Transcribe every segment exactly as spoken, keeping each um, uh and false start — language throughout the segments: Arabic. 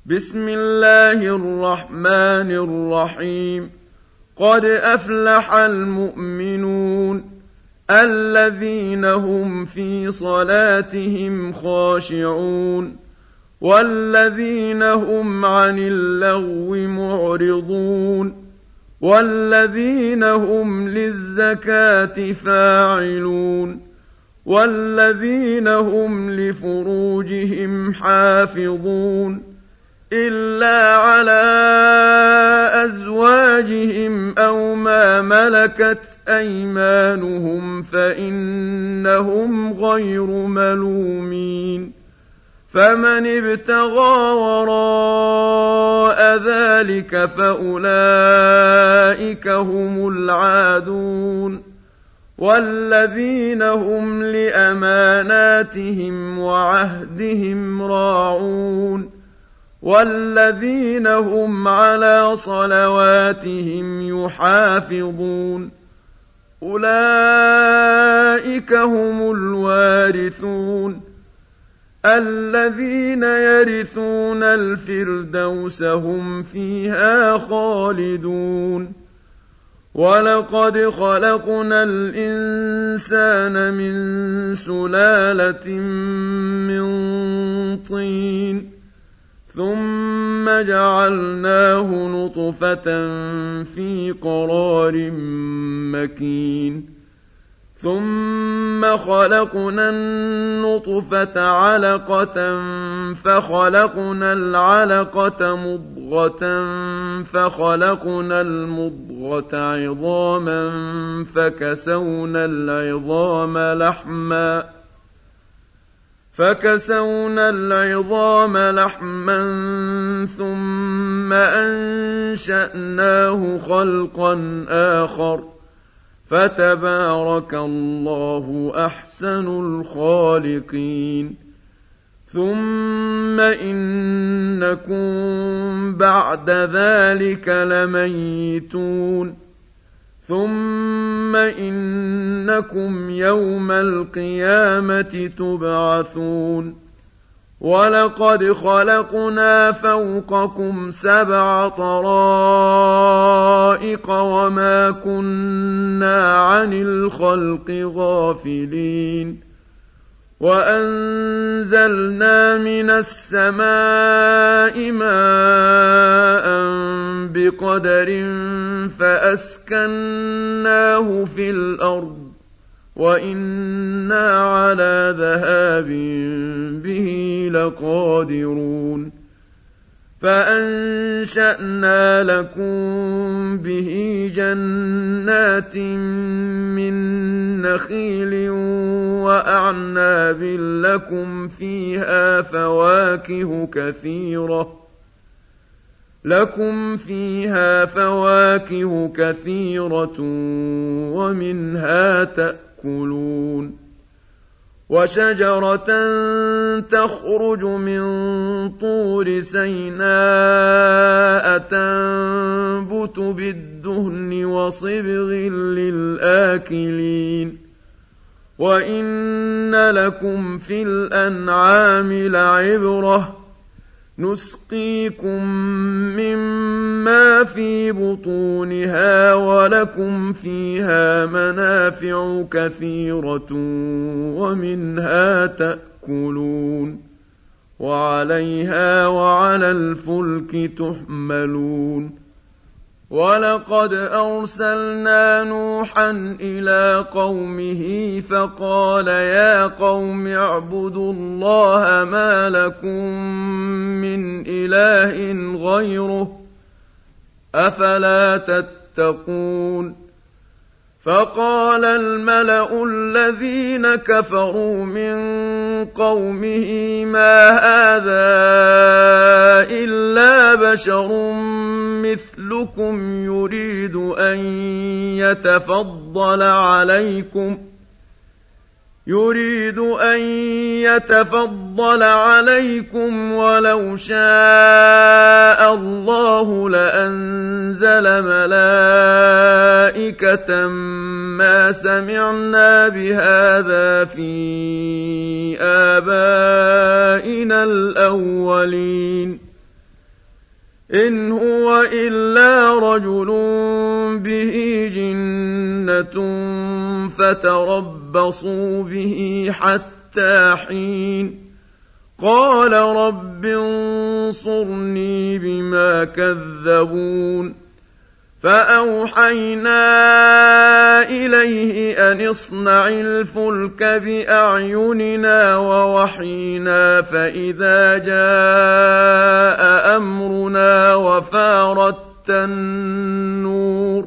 بسم الله الرحمن الرحيم. قد أفلح المؤمنون الذين هم في صلاتهم خاشعون والذين هم عن اللغو معرضون والذين هم للزكاة فاعلون والذين هم لفروجهم حافظون إلا على أزواجهم أو ما ملكت أيمانهم فإنهم غير ملومين. فمن ابتغى وراء ذلك فأولئك هم العادون والذين هم لأماناتهم وعهدهم راعون والذين هم على صلواتهم يحافظون. أولئك هم الوارثون الذين يرثون الفردوس هم فيها خالدون. ولقد خلقنا الإنسان من سلالة من طين ثم جعلناه نطفة في قرار مكين ثم خلقنا النطفة علقة فخلقنا العلقة مضغة فخلقنا المضغة عظاما فكسونا العظام لحما فكسونا العظام لحما ثم أنشأناه خلقا آخر فتبارك الله أحسن الخالقين. ثم إنكم بعد ذلك لميتون ثم إنكم يوم القيامة تبعثون. ولقد خلقنا فوقكم سبع طرائق وما كنا عن الخلق غافلين. وأنزلنا من السماء ماء بقدر فأسكناه في الأرض وإنا على ذهاب به لقادرون. فأنشأنا لكم به جنات من نخيل وأعناب لكم فيها فواكه كثيرة لكم فيها فواكه كثيرة ومنها تأكلون. وشجرة تخرج من طور سيناء تنبت بالدهن وصبغ للآكلين. وإن لكم في الأنعام لعبرة نسقيكم مما في بطونها ولكم فيها منافع كثيرة ومنها تأكلون وعليها وعلى الفلك تحملون. ولقد أرسلنا نوحا إلى قومه فقال يا قوم اعبدوا الله ما لكم من إله غيره أفلا تتقون. فقال الملأ الذين كفروا من قومه ما هذا إلا بشر مثلكم يريد أن يتفضل عليكم يريد أن يتفضل عليكم ولو شاء الله لأنزل ملائكة ما سمعنا بهذا في آبائنا الأولين. إن هو إلا رجل به جنة فتربصوا به حتى حين قال رب انصرني بما كذبون فأوحينا إليه أن اصنع الفلك بأعيننا ووحينا فإذا جاء أمرنا وفارت النور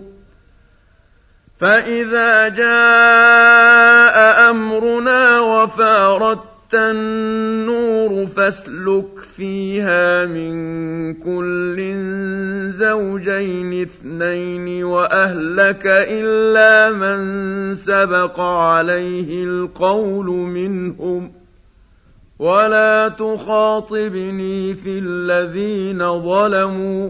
فإذا جاء أمرنا وفارت النور فاسلك فيها من كل زوجين اثنين وأهلك إلا من سبق عليه القول منهم ولا تخاطبني في الذين ظلموا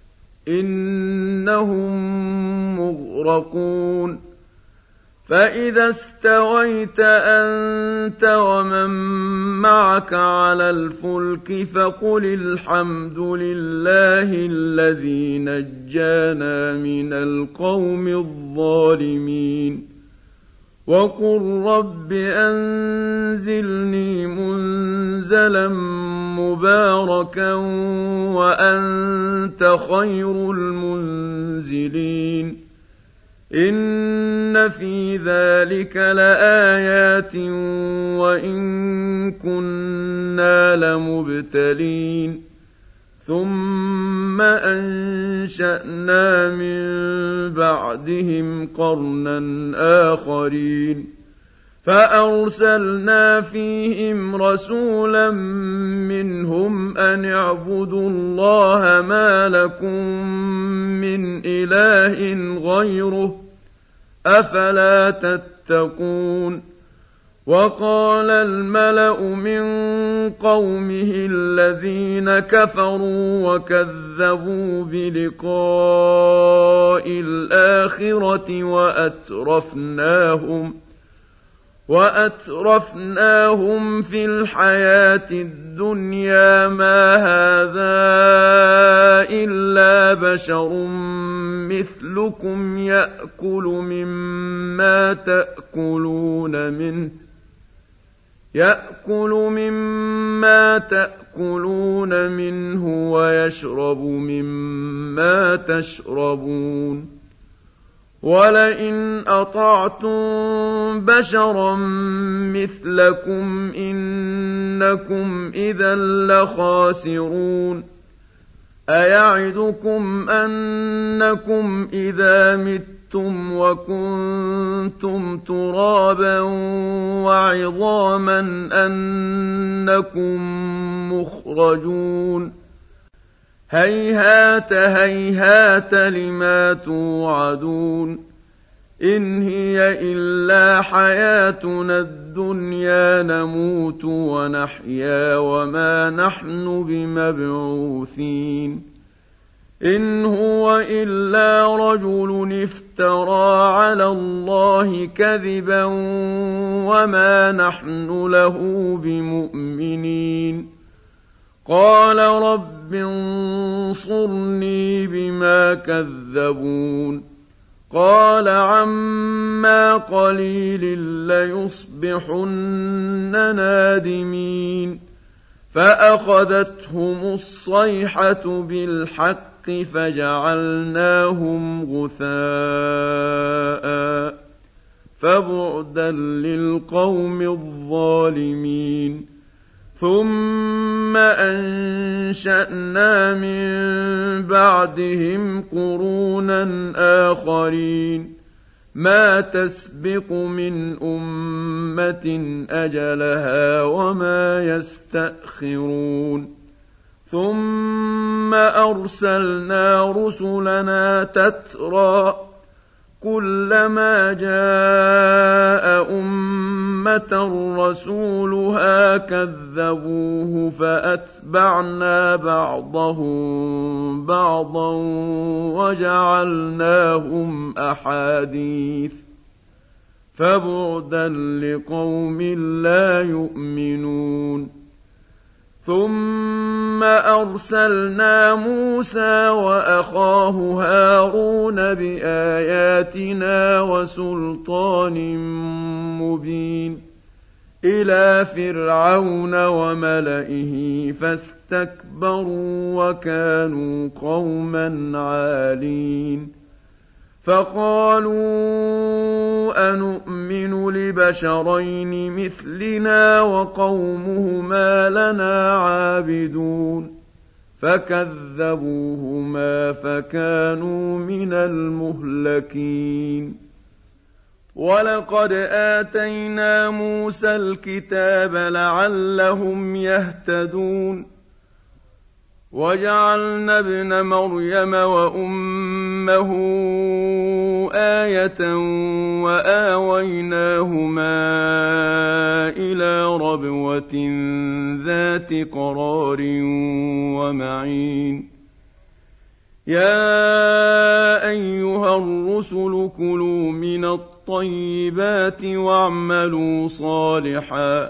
إنهم مغرقون فإذا استويت أنت ومن معك على الفلك فقل الحمد لله الذي نجانا من القوم الظالمين وقل رب أنزلني منزلا مباركا وأنت خير المنزلين إن في ذلك لآيات وإن كنا لمبتلين ثم أنشأنا من بعدهم قرنا آخرين فأرسلنا فيهم رسولا منهم أن اعبدوا الله ما لكم من إله غيره أفلا تتقون وقال الملأ من قومه الذين كفروا وكذبوا بلقاء الآخرة وأترفناهم وأترفناهم في الحياة الدنيا ما هذا إلا بشر مثلكم يأكل مما تأكلون منه يأكل مما تأكلون منه ويشرب مما تشربون ولئن أطعتم بشرا مثلكم إنكم إذا لخاسرون أيعدكم أنكم إذا متم وكنتم ترابا وعظاما أنكم مخرجون هيهات هيهات لما توعدون إن هي إلا حياتنا الدنيا نموت ونحيا وما نحن بمبعوثين إن هو إلا رجل افترى على الله كذبا وما نحن له بمؤمنين قال رب انصرني بما كذبون قال عما قليل ليصبحن نادمين فأخذتهم الصيحة بالحق فجعلناهم غثاء فبعدا للقوم الظالمين ثم أنشأنا من بعدهم قرونا آخرين ما تسبق من أمة أجلها وما يستأخرون ثم أرسلنا رسلنا تترى كلما جاء أمة رسولها كذبوه فأتبعنا بعضهم بعضا وجعلناهم أحاديث فبعدا لقوم لا يؤمنون ثم أرسلنا موسى وأخاه هارون بآياتنا وسلطان مبين إلى فرعون وملئه فاستكبروا وكانوا قوما عالين فقالوا أنؤمن لبشرين مثلنا وقومهما لنا عابدون فكذبوهما فكانوا من المهلكين ولقد آتينا موسى الكتاب لعلهم يهتدون وجعلنا ابن مريم وأمه آية وآويناهما إلى ربوة ذات قرار ومعين يا أيها الرسل كلوا من الطيبات واعملوا صالحا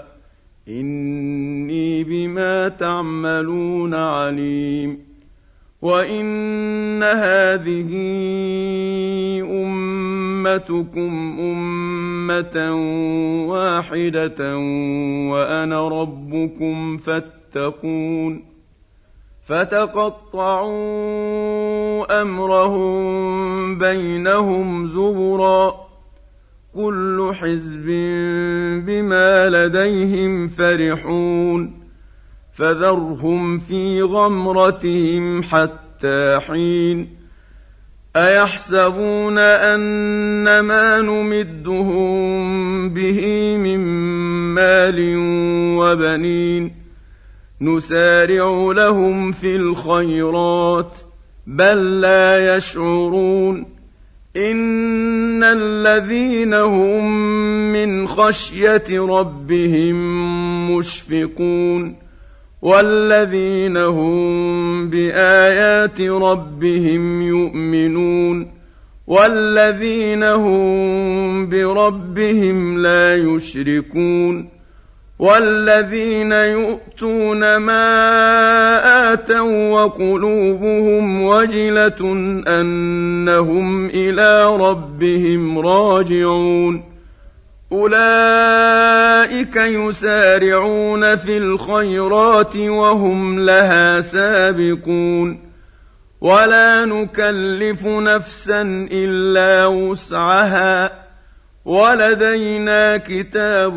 إني بما تعملون عليم وإن هذه أمتكم أمة واحدة وأنا ربكم فاتقون فتقطعوا أمرهم بينهم زبرا كل حزب بما لديهم فرحون فذرهم في غمرتهم حتى حين أيحسبون أن ما نمدهم به من مال وبنين نسارع لهم في الخيرات بل لا يشعرون إن الذين هم من خشية ربهم مشفقون والذين هم بآيات ربهم يؤمنون والذين هم بربهم لا يشركون والذين يؤتون ما آتوا وقلوبهم وجلة أنهم إلى ربهم راجعون أولئك يسارعون في الخيرات وهم لها سابقون ولا نكلف نفسا إلا وسعها ولدينا كتاب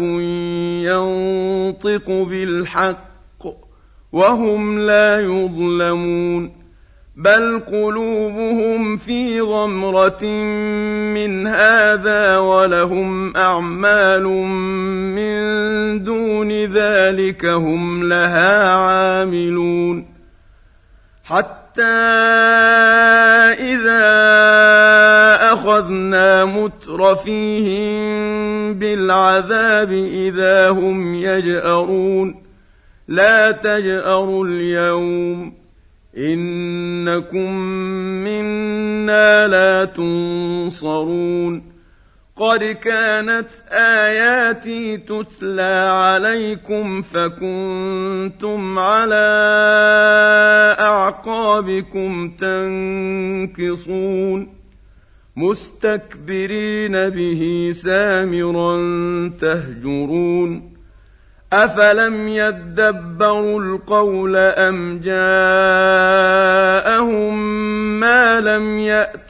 ينطق بالحق وهم لا يظلمون بل قلوبهم في غمرة من هذا ولهم أعمال من دون ذلك هم لها عاملون حتى إذا أخذنا مترفيهم بالعذاب إذا هم يجأرون لا تجأروا اليوم إنكم منا لا تنصرون قد كانت آياتي تتلى عليكم فكنتم على أعقابكم تنكصون مستكبرين به سامرا تهجرون أفلم يدبروا القول أم جاءهم ما لم يأت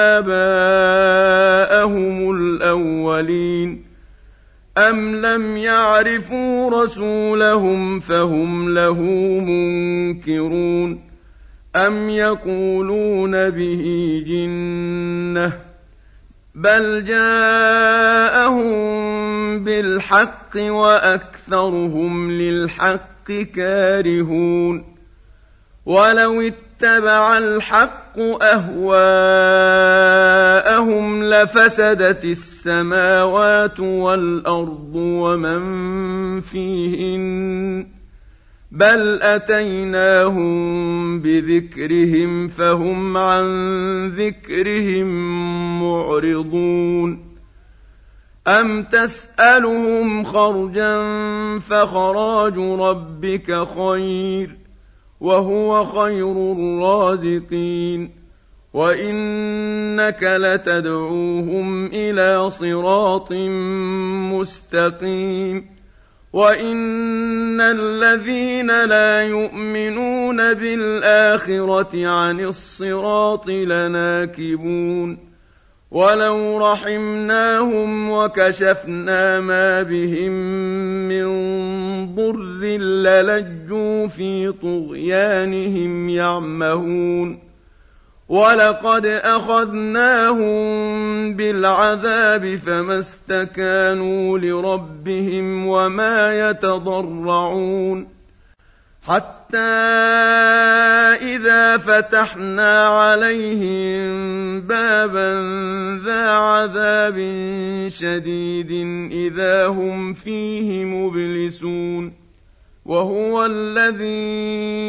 آباءهم الأولين أم لم يعرفوا رسولهم فهم له منكرون أم يقولون به جنة بل جاءهم بالحق وأكثرهم للحق كارهون ولو اتبع الحق أهواءهم لفسدت السماوات والأرض ومن فيهن بل أتيناهم بذكرهم فهم عن ذكرهم معرضون أَمْ تَسْأَلُهُمْ خَرْجًا فَخَرَاجُ رَبِّكَ خَيْرٌ وَهُوَ خَيْرُ الرَّازِقِينَ وَإِنَّكَ لَتَدْعُوهُمْ إِلَىٰ صِرَاطٍ مُّسْتَقِيمٍ وَإِنَّ الَّذِينَ لَا يُؤْمِنُونَ بِالْآخِرَةِ عَنِ الصِّرَاطِ لَنَاكِبُونَ وَلَوْ رَحِمْنَاهُمْ وَكَشَفْنَا مَا بِهِم مِّن ضُرٍّ لَّلَجُّوا فِي طُغْيَانِهِمْ يَعْمَهُونَ وَلَقَدْ أَخَذْنَاهُم بِالْعَذَابِ فَمَا اسْتَكَانُوا لِرَبِّهِمْ وَمَا يَتَضَرَّعُونَ حَتَّىٰ إِذَا فَتَحْنَا عَلَيْهِم بَابًا ذَا عَذَابٍ شَدِيدٍ إِذَا هُمْ فِيهِ مُبْلِسُونَ وَهُوَ الَّذِي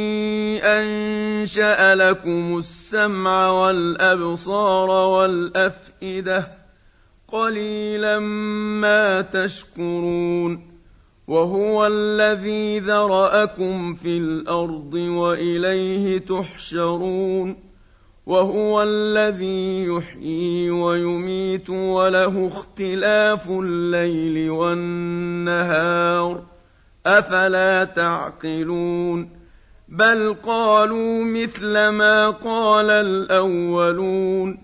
أَنشَأَ لَكُمُ السَّمْعَ وَالْأَبْصَارَ وَالْأَفْئِدَةَ قَلِيلًا مَّا تَشْكُرُونَ وَهُوَ الَّذِي ذَرَأَكُمْ فِي الْأَرْضِ وَإِلَيْهِ تُحْشَرُونَ وَهُوَ الَّذِي يُحْيِي وَيُمِيتُ وَلَهُ اخْتِلَافُ اللَّيْلِ وَالنَّهَارِ أَفَلَا تَعْقِلُونَ بَلْ قَالُوا مِثْلَ مَا قَالَ الْأَوَّلُونَ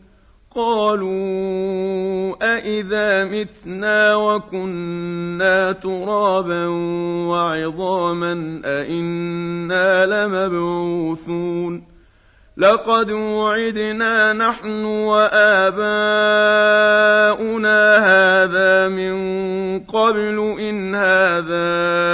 قَالُوا أَإِذَا مِتْنَا وَكُنَّا تُرَابًا وَعِظَامًا أَإِنَّا لَمَبْعُوثُونَ لَقَدْ وُعِدْنَا نَحْنُ وَآبَاؤُنَا هَٰذَا مِن قَبْلُ إِنْ هَٰذَا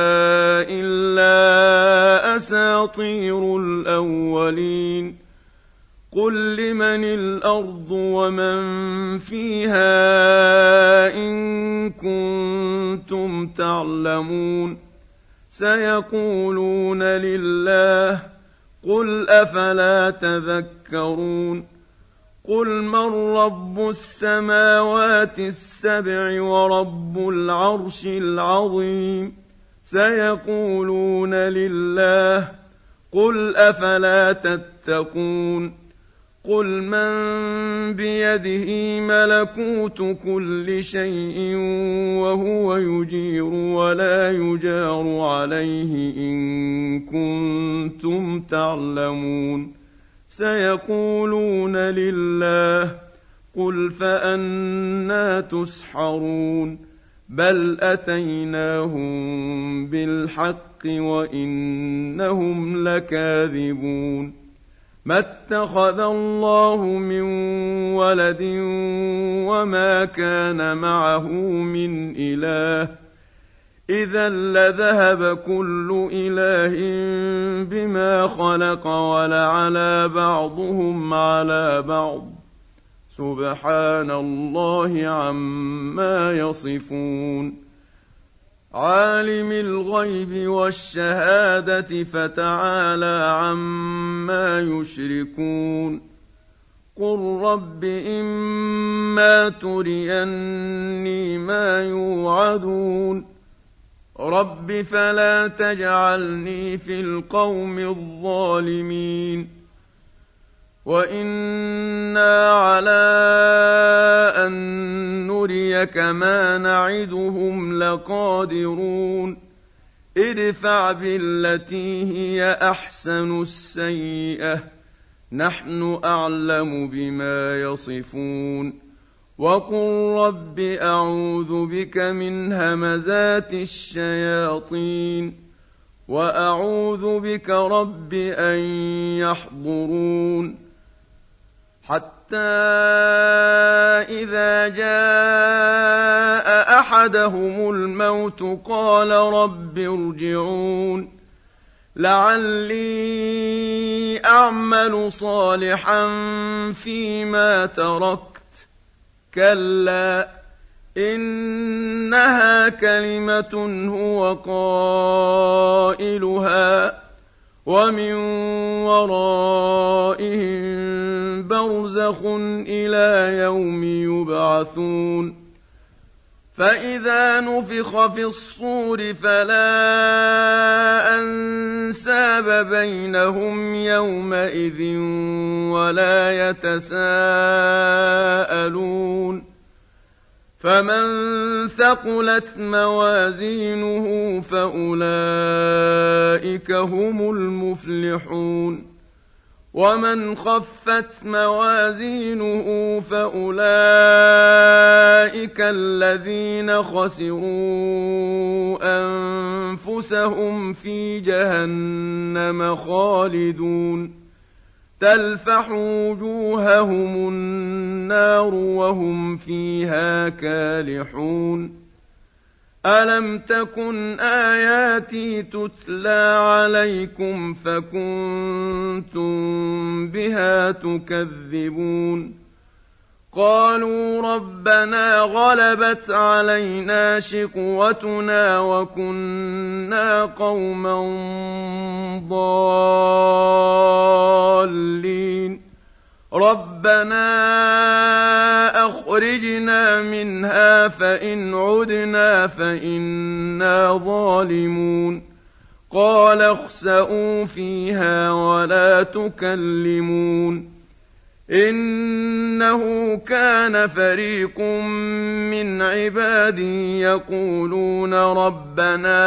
إِلَّا أَسَاطِيرُ الْأَوَّلِينَ قُل لِّمَنِ الْأَرْضُ وَمَن فِيهَا إِن كُنتُمْ تَعْلَمُونَ سَيَقُولُونَ لِلَّهِ قُلْ أَفَلَا تَذَكَّرُونَ قُلْ مَن رَّبُّ السَّمَاوَاتِ السَّبْعِ وَرَبُّ الْعَرْشِ الْعَظِيمِ سَيَقُولُونَ لِلَّهِ قُلْ أَفَلَا تَتَّقُونَ قُلْ مَن بِيَدِهِ مَلَكُوتُ كُلِّ شَيْءٍ وَهُوَ يُجِيرُ وَلَا يُجَارُ عَلَيْهِ إِن كُنتُمْ تَعْلَمُونَ سَيَقُولُونَ لِلَّهِ قُلْ فَأَنَّىٰ تُسْحَرُونَ بَلْ أَتَيْنَاهُم بِالْحَقِّ وَإِنَّهُمْ لَكَاذِبُونَ مَا اتَّخَذَ اللَّهُ مِن وَلَدٍ وَمَا كَانَ مَعَهُ مِنْ إِلَٰهٍ إِذًا لَّذَهَبَ كُلُّ إِلَٰهٍ بِمَا خَلَقَ وَلَعَلَا بَعْضُهُمْ عَلَىٰ بَعْضٍ سُبْحَانَ اللَّهِ عَمَّا يَصِفُونَ عَالِمِ الْغَيْبِ وَالشَّهَادَةِ فَتَعَالَىٰ عَمَّا يُشْرِكُونَ قُل رَّبِّ إِمَّا تُرِيَنِّي مَا يُوعَدُونَ رَبِّ فَلَا تَجْعَلْنِي فِي الْقَوْمِ الظَّالِمِينَ وَإِنَّا عَلَىٰ أَن نُّرِيَكَ مَا نَعِدُهُمْ لَقَادِرُونَ ادْفَعْ بِالَّتِي هِيَ أَحْسَنُ السَّيِّئَةَ نَحْنُ أَعْلَمُ بِمَا يَصِفُونَ وَقُل رَّبِّ أَعُوذُ بِكَ مِنْ هَمَزَاتِ الشَّيَاطِينِ وَأَعُوذُ بِكَ رَبِّ أَن يَحْضُرُونِ حَتَّىٰ إِذَا جَاءَ أَحَدَهُمُ الْمَوْتُ قَالَ رَبِّ ارْجِعُونِ لَعَلِّي أَعْمَلُ صَالِحًا فِيمَا تَرَكْتُ كَلَّا إِنَّهَا كَلِمَةٌ هُوَ قَائِلُهَا وَمِن وَرَائِهِم بَرْزَخٌ إِلَىٰ يَوْمِ يُبْعَثُونَ فإذا نفخ في الصور فلا أنساب بينهم يومئذ ولا يتساءلون فمن ثقلت موازينه فأولئك هم المفلحون ومن خفت موازينه فأولئك الذين خسروا أنفسهم في جهنم خالدون تلفح وجوههم النار وهم فيها كالحون ألم تكن آياتي تتلى عليكم فكنتم بها تكذبون قالوا ربنا غلبت علينا شقوتنا وكنا قوما ضالين ربنا أخرجنا منها فإن عدنا فإنا ظالمون قال اخسئوا فيها ولا تكلمون إنه كان فريق من عبادي يقولون ربنا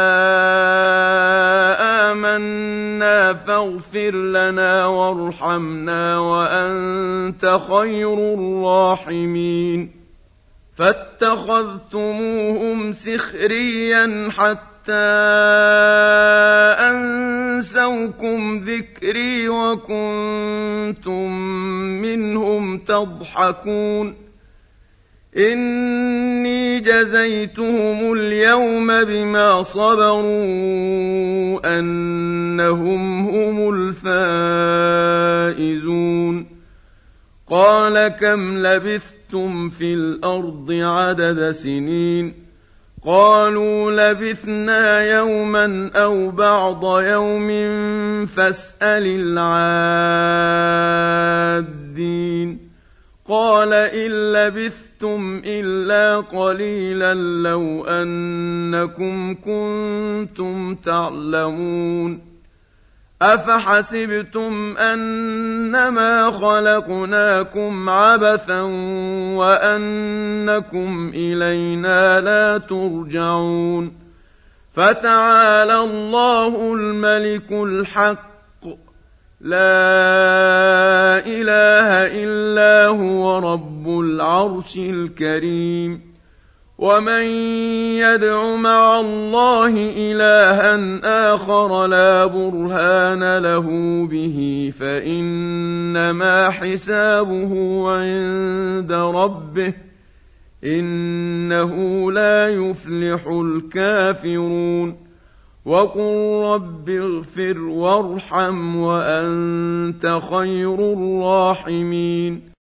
آمنا فاغفر لنا وارحمنا وأنت خير الراحمين فاتخذتموهم سخريا حتى أنسوكم ذكري وكنتم منهم تضحكون إني جزيتهم اليوم بما صبروا أنهم هم الفائزون قال كم لبثتم في الأرض عدد سنين قالوا لبثنا يوما أو بعض يوم فاسأل العادين قال إن لبثتم إلا قليلا لو أنكم كنتم تعلمون أفحسبتم أنما خلقناكم عبثا وأنكم إلينا لا ترجعون فتعالى الله الملك الحق لا إله إلا هو رب العرش الكريم ومن يدع مع الله إلها آخر لا برهان له به فإنما حسابه عند ربه إنه لا يفلح الكافرون وقل رب اغفر وارحم وأنت خير الراحمين